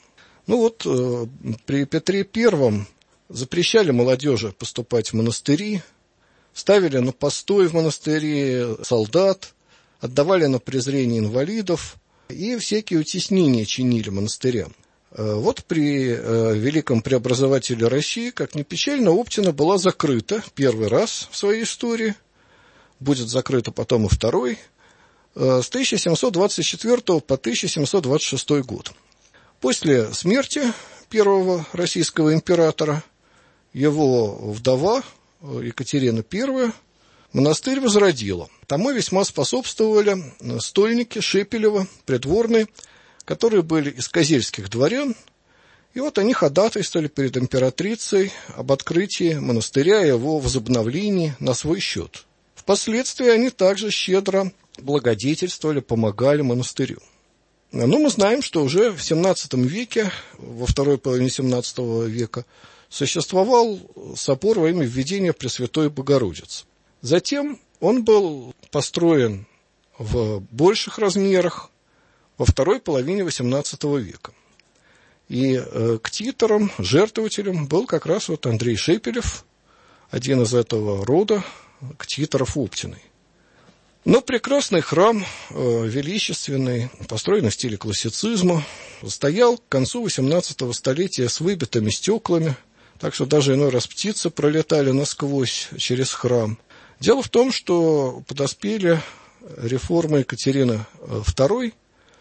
При Петре I запрещали молодежи поступать в монастыри, ставили на постой в монастыре солдат, отдавали на презрение инвалидов и всякие утеснения чинили монастырям. При великом преобразователе России, как ни печально, Оптина была закрыта первый раз в своей истории, будет закрыта потом и второй, с 1724 по 1726 год. После смерти первого российского императора его вдова Екатерина I монастырь возродила. Тому весьма способствовали стольники Шепелева, придворные, которые были из козельских дворян, и они ходатайствовали перед императрицей об открытии монастыря и его возобновлении на свой счет. Впоследствии они также щедро благодетельствовали, помогали монастырю. Мы знаем, что уже в XVII веке, во второй половине XVII века, существовал собор во имя введения Пресвятой Богородицы. Затем он был построен в больших размерах во второй половине XVIII века. И ктитором, жертвователем был как раз Андрей Шепелев, один из этого рода ктиторов Оптиной. Но прекрасный храм, величественный, построенный в стиле классицизма, стоял к концу XVIII столетия с выбитыми стеклами, так что даже иной раз птицы пролетали насквозь через храм. Дело в том, что подоспели реформы Екатерины II,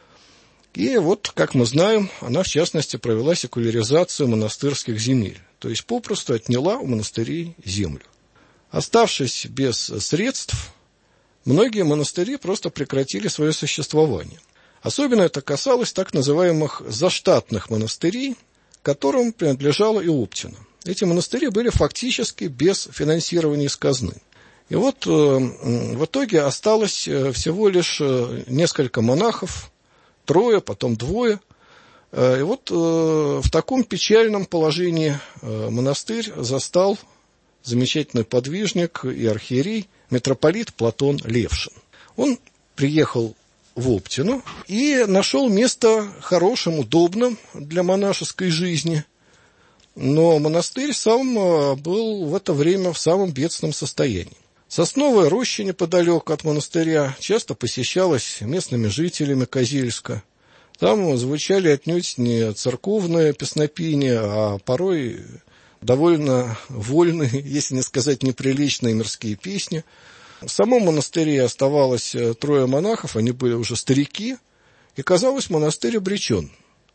и как мы знаем, она в частности провела секуляризацию монастырских земель, то есть попросту отняла у монастырей землю. Оставшись без средств, многие монастыри просто прекратили свое существование. Особенно это касалось так называемых заштатных монастырей, которым принадлежала и Оптина. Эти монастыри были фактически без финансирования из казны. И в итоге осталось всего лишь несколько монахов, 3, потом 2. И в таком печальном положении монастырь застал замечательный подвижник и архиерей митрополит Платон Левшин. Он приехал в Оптину и нашел место хорошим, удобным для монашеской жизни. Но монастырь сам был в это время в самом бедственном состоянии. Сосновая роща неподалеку от монастыря часто посещалась местными жителями Козельска. Там звучали отнюдь не церковные песнопения, а порой довольно вольные, если не сказать неприличные мирские песни. В самом монастыре оставалось 3 монахов, они были уже старики, и, казалось, монастырь обречен.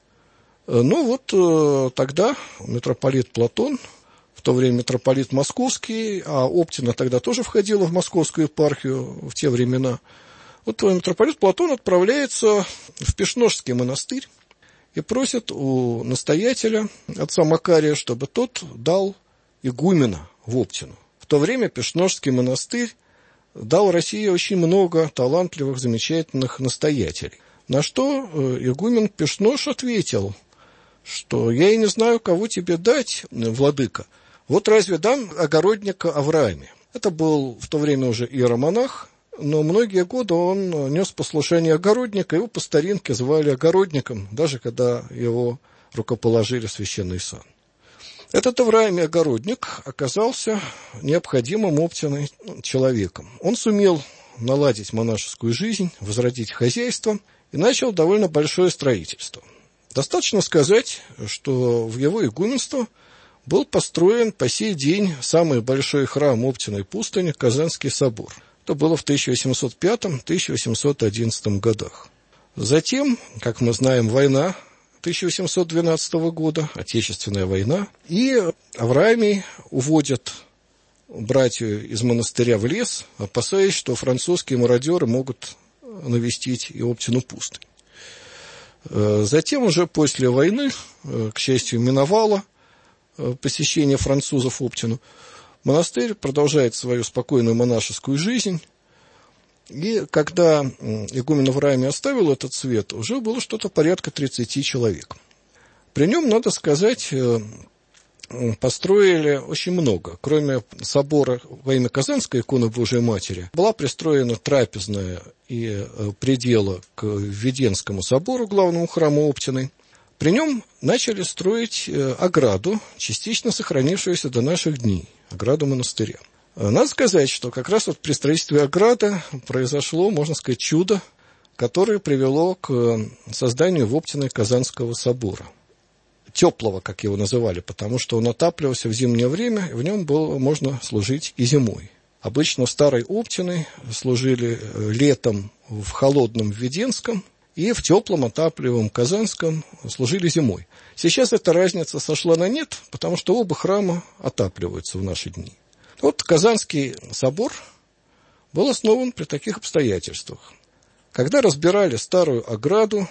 Тогда митрополит Платон, в то время митрополит Московский, а Оптина тогда тоже входила в Московскую епархию в те времена, Вот митрополит Платон отправляется в Пешножский монастырь и просит у настоятеля, отца Макария, чтобы тот дал игумена в Оптину. В то время Пешножский монастырь дал России очень много талантливых, замечательных настоятелей. На что игумен Пешнож ответил, что я и не знаю, кого тебе дать, владыка. Вот разве дам огородника Аврааме? Это был в то время уже иеромонах, но многие годы он нес послушание огородника, его по старинке звали огородником, даже когда его рукоположили в священный сан. Этот Авраам огородник оказался необходимым Оптиной человеком. Он сумел наладить монашескую жизнь, возродить хозяйство и начал довольно большое строительство. Достаточно сказать, что в его игуменство был построен по сей день самый большой храм Оптиной пустыни – Казанский собор. Это было в 1805-1811 годах. Затем, как мы знаем, война 1812 года, Отечественная война, и Авраамий уводят братью из монастыря в лес, опасаясь, что французские мародеры могут навестить и Оптину пустынь. Затем уже после войны, к счастью, миновало посещение французов Оптину, монастырь продолжает свою спокойную монашескую жизнь. И когда игумен Авраамий оставил этот свет, уже было что-то порядка 30 человек. При нем, надо сказать, построили очень много. Кроме собора во имя Казанской иконы Божией Матери, была пристроена трапезная и предела к Введенскому собору, главному храму Оптиной. При нем начали строить ограду, частично сохранившуюся до наших дней, ограду монастыря. Надо сказать, что как раз вот при строительстве ограды произошло, можно сказать, чудо, которое привело к созданию в Оптиной Казанского собора. Теплого, как его называли, потому что он отапливался в зимнее время, и в нем было можно служить и зимой. Обычно в Старой Оптиной служили летом в холодном Введенском, и в теплом, отапливаемом Казанском служили зимой. Сейчас эта разница сошла на нет, потому что оба храма отапливаются в наши дни. Вот Казанский собор был основан при таких обстоятельствах. Когда разбирали старую ограду,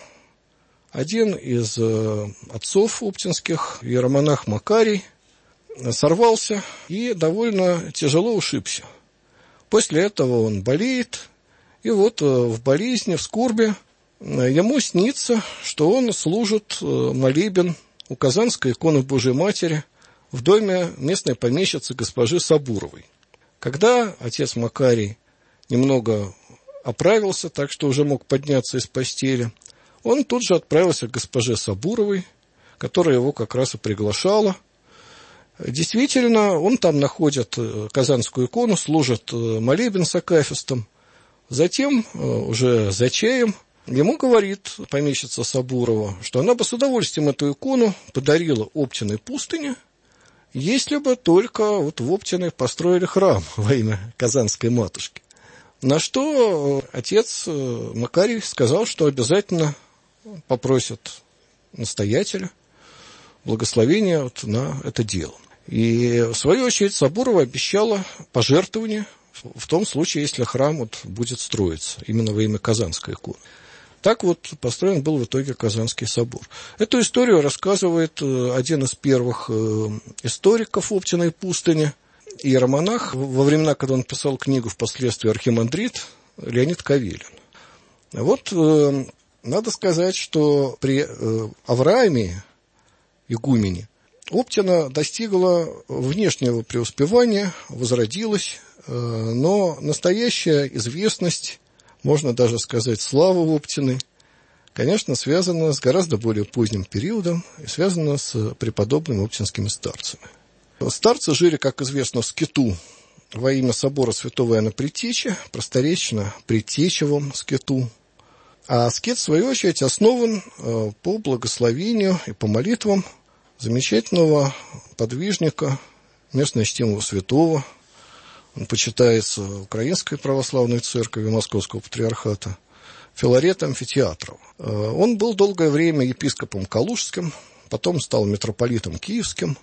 один из отцов оптинских, иеромонах Макарий, сорвался и довольно тяжело ушибся. После этого он болеет, и вот в болезни, в скорби ему снится, что он служит молебен у Казанской иконы Божией Матери в доме местной помещицы госпожи Сабуровой. Когда отец Макарий немного оправился, так что уже мог подняться из постели, он тут же отправился к госпоже Сабуровой, которая его как раз и приглашала. Действительно, он там находит Казанскую икону, служит молебен с акафистом. Затем, уже за чаем, ему говорит помещица Сабурова, что она бы с удовольствием эту икону подарила Оптиной пустыне, если бы только вот в Оптиной построили храм во имя Казанской матушки. На что отец Макарий сказал, что обязательно попросит настоятеля благословения вот на это дело. И в свою очередь Сабурова обещала пожертвование в том случае, если храм вот будет строиться именно во имя Казанской иконы. Так вот построен был в итоге Казанский собор. Эту историю рассказывает один из первых историков Оптиной пустыни, иеромонах, во времена, когда он писал книгу, впоследствии архимандрит, Леонид Кавелин. Вот надо сказать, что при Аврааме, игумене, Оптина достигла внешнего преуспевания, возродилась, но настоящая известность, можно даже сказать, слава Оптины, конечно, связана с гораздо более поздним периодом и связана с преподобными оптинскими старцами. Старцы жили, как известно, в скиту во имя собора святого Иоанна Предтечи, просторечно Предтечевом скиту. А скит, в свою очередь, основан по благословению и по молитвам замечательного подвижника, местно чтимого святого. Он почитается Украинской православной церковью Московского патриархата, Филарета Амфитеатрова. Он был долгое время епископом Калужским, потом стал митрополитом Киевским.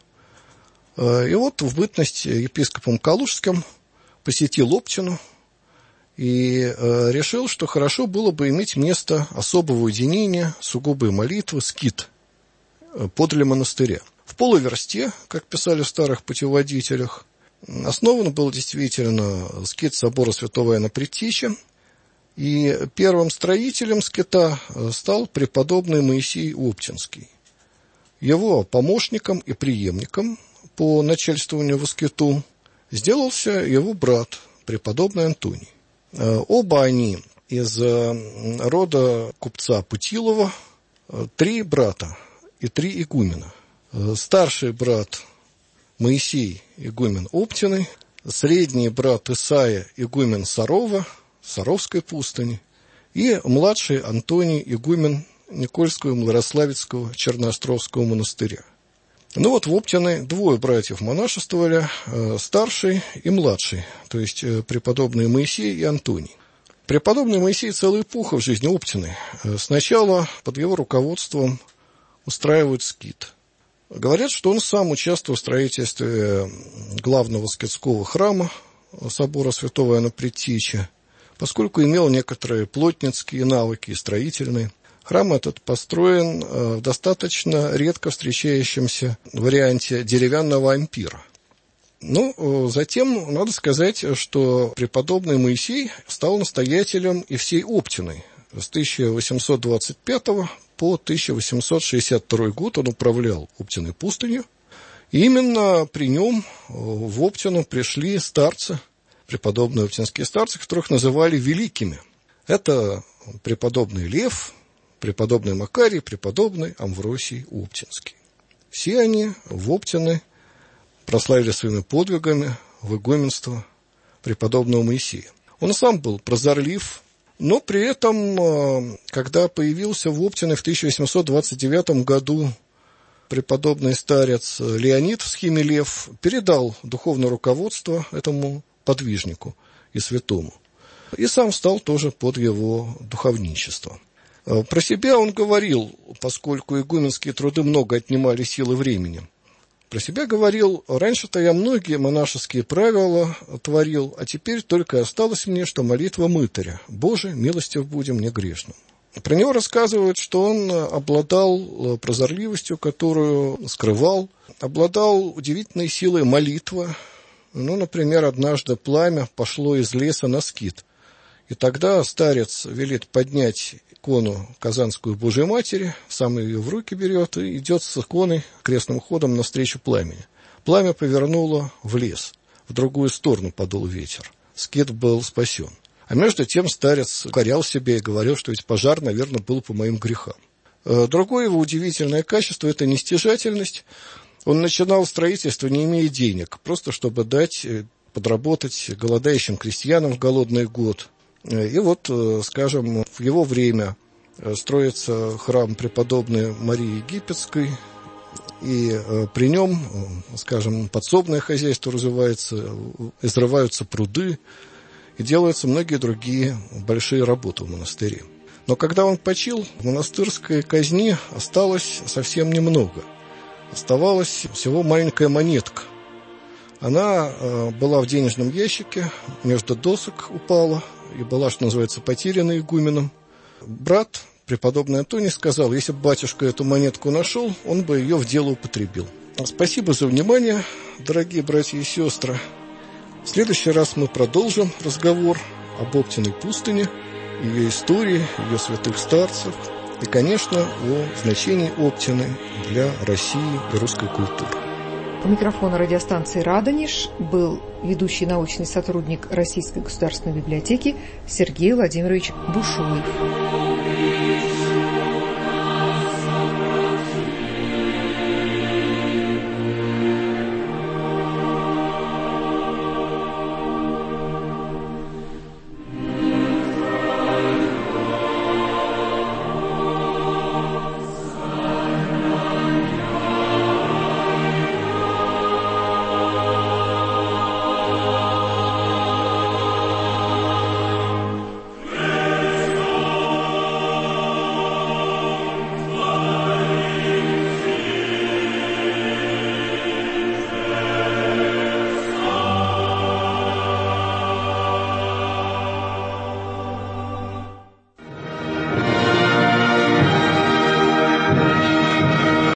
И вот в бытность епископом Калужским посетил Оптину и решил, что хорошо было бы иметь место особого уединения, сугубой молитвы, скит подле монастыря. В полуверсте, как писали в старых путеводителях, основан был действительно скит собора святого Иоанна Предтечи, и первым строителем скита стал преподобный Моисей Оптинский. Его помощником и преемником по начальствованию в скиту сделался его брат, преподобный Антоний. Оба они из рода купца Путилова, 3 брата и 3 игумена. Старший брат Моисей, игумен Оптиной, средний брат Исаия, игумен Сарова, Саровской пустыни, и младший Антоний, игумен Никольского Млославецкого Черноостровского монастыря. Ну вот в Оптиной 2 братьев монашествовали, старший и младший, то есть преподобный Моисей и Антоний. Преподобный Моисей целая эпоха в жизни Оптиной. Сначала под его руководством устраивают скит. Говорят, что он сам участвовал в строительстве главного скитского храма собора святого Иоанна Предтечи, поскольку имел некоторые плотницкие навыки, строительные. Храм этот построен в достаточно редко встречающемся варианте деревянного ампира. Ну, затем надо сказать, что преподобный Моисей стал настоятелем и всей Оптиной. С 1825 по 1862 год он управлял Оптиной пустынью. И именно при нем в Оптину пришли старцы, преподобные оптинские старцы, которых называли великими. Это преподобный Лев, преподобный Макарий, преподобный Амвросий Оптинский. Все они в Оптины прославили своими подвигами в игуменство преподобного Моисея. Он сам был прозорлив, но при этом, когда появился в Оптине в 1829 году преподобный старец Леонид в схеме Лев, передал духовное руководство этому подвижнику и святому, и сам стал тоже под его духовничество. Про себя он говорил, поскольку игуменские труды много отнимали силы времени, про себя говорил: раньше-то я многие монашеские правила творил, а теперь только осталось мне, что молитва мытаря: Боже, милостив буди мне грешным. Про него рассказывают, что он обладал прозорливостью, которую скрывал, обладал удивительной силой молитвы. Ну, например, однажды пламя пошло из леса на скит, и тогда старец велит поднять икону Казанскую Божией Матери, сам ее в руки берет и идет с иконой крестным ходом навстречу пламени. Пламя повернуло в лес, в другую сторону подул ветер. Скит был спасен. А между тем старец укорял себя и говорил, что ведь пожар, наверное, был по моим грехам. Другое его удивительное качество – это нестяжательность. Он начинал строительство, не имея денег, просто чтобы дать подработать голодающим крестьянам в голодный год. И вот, скажем, в его время строится храм преподобной Марии Египетской, и при нем, скажем, подсобное хозяйство развивается, изрываются пруды, и делаются многие другие большие работы в монастыре. Но когда он почил, в монастырской казне осталось совсем немного. Оставалась всего маленькая монетка. Она была в денежном ящике, между досок упала, и была, что называется, потеряна игуменом. Брат, преподобный Антоний, сказал: если бы батюшка эту монетку нашел, он бы ее в дело употребил. Спасибо за внимание, дорогие братья и сестры. В следующий раз мы продолжим разговор об Оптиной пустыне, ее истории, ее святых старцев и, конечно, о значении Оптины для России и русской культуры. У микрофона радиостанции «Радонеж» был ведущий научный сотрудник Российской государственной библиотеки Сергей Владимирович Бушуев.